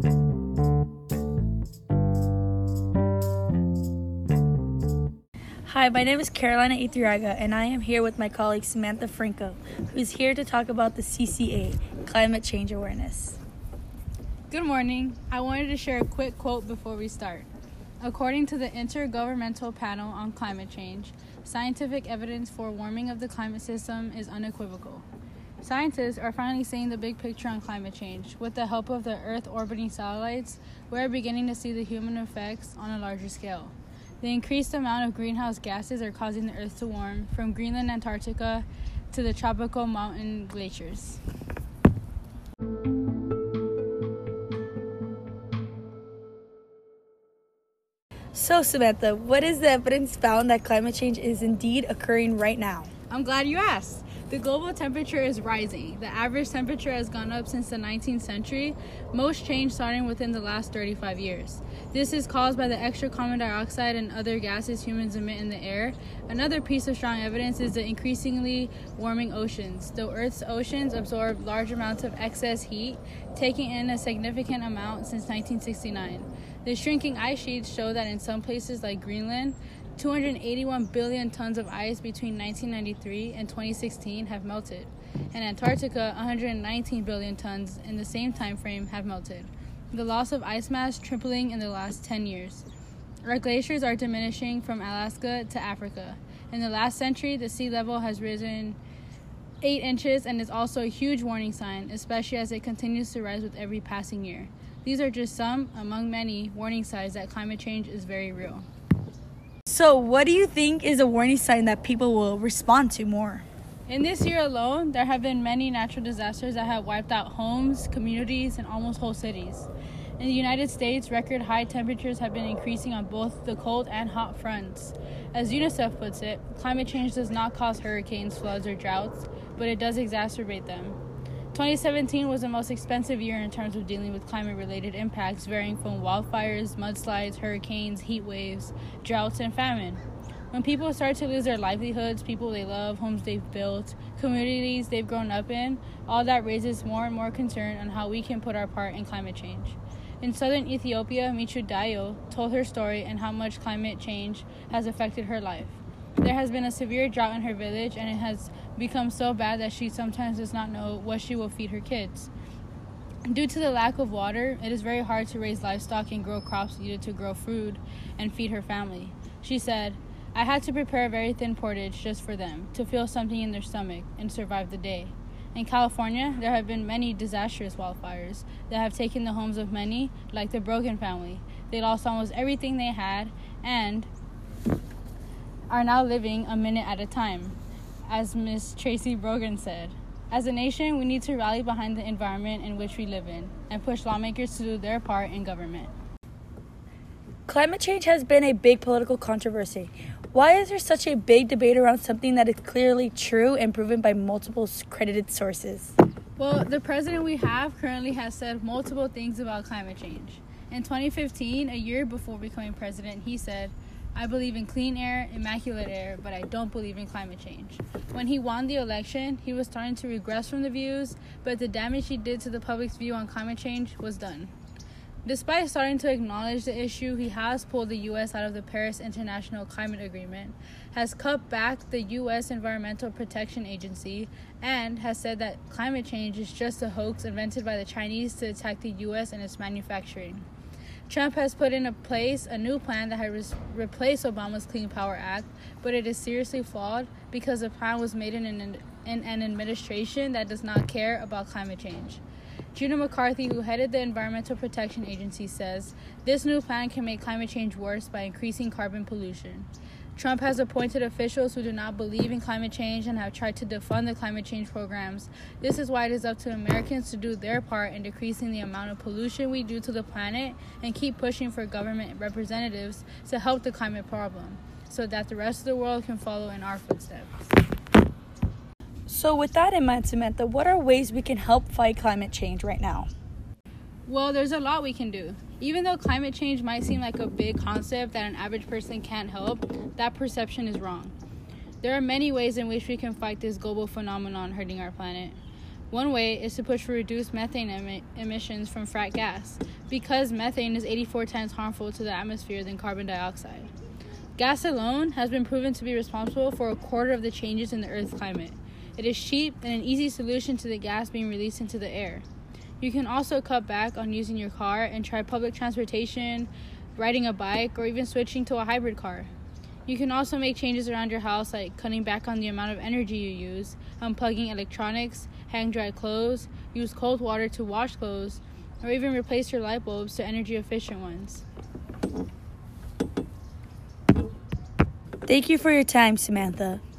Hi, my name is Carolina Iturraga, and I am here with my colleague Samantha Franco, who is here to talk about the CCA, Climate Change Awareness. Good morning. I wanted to share a quick quote before we start. According to the Intergovernmental Panel on Climate Change, scientific evidence for warming of the climate system is unequivocal. Scientists are finally seeing the big picture on climate change. With the help of the Earth-orbiting satellites, we are beginning to see the human effects on a larger scale. The increased amount of greenhouse gases are causing the Earth to warm, from Greenland, Antarctica, to the tropical mountain glaciers. So, Samantha, what is the evidence found that climate change is indeed occurring right now? I'm glad you asked. The global temperature is rising. The average temperature has gone up since the 19th century, most change starting within the last 35 years. This is caused by the extra carbon dioxide and other gases humans emit in the air. Another piece of strong evidence is the increasingly warming oceans. The Earth's oceans absorb large amounts of excess heat, taking in a significant amount since 1969. The shrinking ice sheets show that in some places like Greenland, 281 billion tons of ice between 1993 and 2016 have melted, and Antarctica, 119 billion tons in the same time frame have melted. The loss of ice mass tripling in the last 10 years. Our glaciers are diminishing from Alaska to Africa. In the last century, the sea level has risen 8 inches and is also a huge warning sign, especially as it continues to rise with every passing year. These are just some, among many, warning signs that climate change is very real. So, what do you think is a warning sign that people will respond to more? In this year alone, there have been many natural disasters that have wiped out homes, communities, and almost whole cities. In the United States, record high temperatures have been increasing on both the cold and hot fronts. As UNICEF puts it, climate change does not cause hurricanes, floods, or droughts, but it does exacerbate them. 2017 was the most expensive year in terms of dealing with climate-related impacts, varying from wildfires, mudslides, hurricanes, heat waves, droughts, and famine. When people start to lose their livelihoods, people they love, homes they've built, communities they've grown up in, all that raises more and more concern on how we can put our part in climate change. In southern Ethiopia, Michu Dayo told her story and how much climate change has affected her life. There has been a severe drought in her village, and it has become so bad that she sometimes does not know what she will feed her kids. Due to the lack of water, it is very hard to raise livestock and grow crops needed to grow food and feed her family. She said, "I had to prepare a very thin porridge just for them, to feel something in their stomach and survive the day." In California, there have been many disastrous wildfires that have taken the homes of many, like the Brogan family. They lost almost everything they had and are now living a minute at a time, as Ms. Tracy Brogan said. As a nation, we need to rally behind the environment in which we live in and push lawmakers to do their part in government. Climate change has been a big political controversy. Why is there such a big debate around something that is clearly true and proven by multiple credited sources? Well, the president we have currently has said multiple things about climate change. In 2015, a year before becoming president, he said, "I believe in clean air, immaculate air, but I don't believe in climate change." When he won the election, he was starting to regress from the views, but the damage he did to the public's view on climate change was done. Despite starting to acknowledge the issue, he has pulled the U.S. out of the Paris International Climate Agreement, has cut back the U.S. Environmental Protection Agency, and has said that climate change is just a hoax invented by the Chinese to attack the U.S. and its manufacturing. Trump has put in place a new plan that has replaced Obama's Clean Power Act, but it is seriously flawed because the plan was made in an administration that does not care about climate change. Gina McCarthy, who headed the Environmental Protection Agency, says this new plan can make climate change worse by increasing carbon pollution. Trump has appointed officials who do not believe in climate change and have tried to defund the climate change programs. This is why it is up to Americans to do their part in decreasing the amount of pollution we do to the planet and keep pushing for government representatives to help the climate problem so that the rest of the world can follow in our footsteps. So with that in mind, Samantha, what are ways we can help fight climate change right now? Well, there's a lot we can do. Even though climate change might seem like a big concept that an average person can't help, that perception is wrong. There are many ways in which we can fight this global phenomenon hurting our planet. One way is to push for reduced methane emissions from frack gas. because methane is 84 times harmful to the atmosphere than carbon dioxide. Gas alone has been proven to be responsible for a quarter of the changes in the Earth's climate. It is cheap and an easy solution to the gas being released into the air. You can also cut back on using your car and try public transportation, riding a bike, or even switching to a hybrid car. You can also make changes around your house, like cutting back on the amount of energy you use, unplugging electronics, hang dry clothes, use cold water to wash clothes, or even replace your light bulbs to energy efficient ones. Thank you for your time, Samantha.